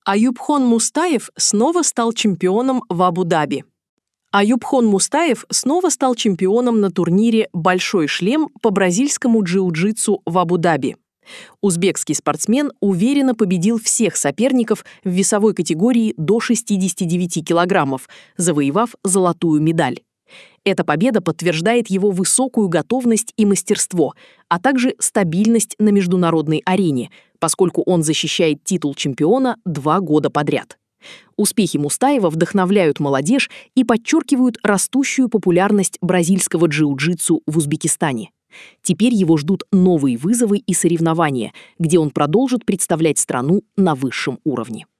Аюбхон Мустаев снова стал чемпионом в Абу-Даби. Аюбхон Мустаев снова стал чемпионом на турнире «Большой шлем» по бразильскому джиу-джитсу в Абу-Даби. Узбекский спортсмен уверенно победил всех соперников в весовой категории до 69 килограммов, завоевав золотую медаль. Эта победа подтверждает его высокую готовность и мастерство, а также стабильность на международной арене, поскольку он защищает титул чемпиона 2 года подряд. Успехи Мустаева вдохновляют молодежь и подчеркивают растущую популярность бразильского джиу-джитсу в Узбекистане. Теперь его ждут новые вызовы и соревнования, где он продолжит представлять страну на высшем уровне.